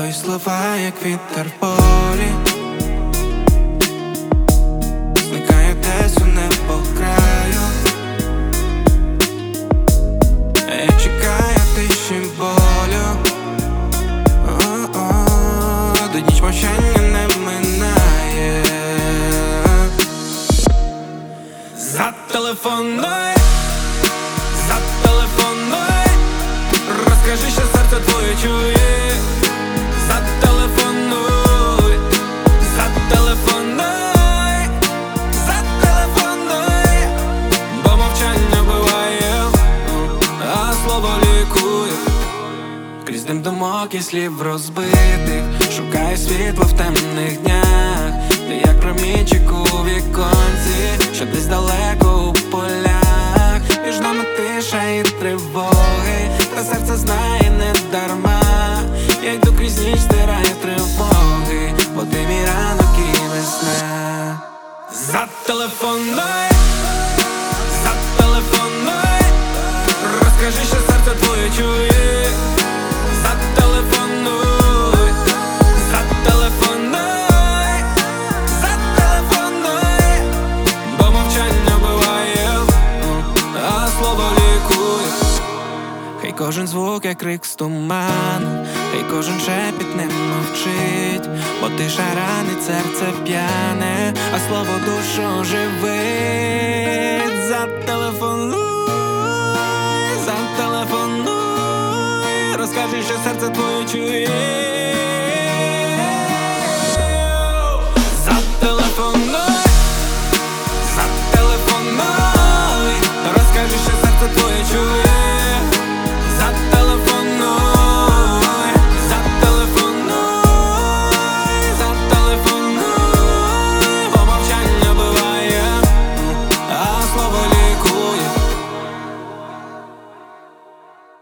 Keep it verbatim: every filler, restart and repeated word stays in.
Твої слова, як вітер в полі, зникає десь у небокраю. Я чекаю тиші болю, О-о-о, до ніч мовчання не минає. Зателефонуй, зателефонуй, розкажи, що серце твоє чує. Зателефонуй, зателефонуй, зателефонуй, бо мовчання вбиває, а слово лікує. Крізь дим думок і слів розбитих шукаю світло в темних днях. Ти як промінчик у віконці, що десь далеко у полях. Між нами тиша і тривоги, та серце знає не дарма. Я йду крізь ніч, стираю тривоги, бо ти мій ранок і весна. Зателефонуй, зателефонуй, розкажи, що серце твоє чує. Зателефонуй, зателефонуй, зателефонуй, бо мовчання вбиває, а слово лікує. Хай кожен звук, як крик з туману, хай кожен шепіт не мовчить, бо тиша ранить, серце п'яне, а слово душу живить. Зателефонуй, зателефонуй, розкажи, що серце твоє чує.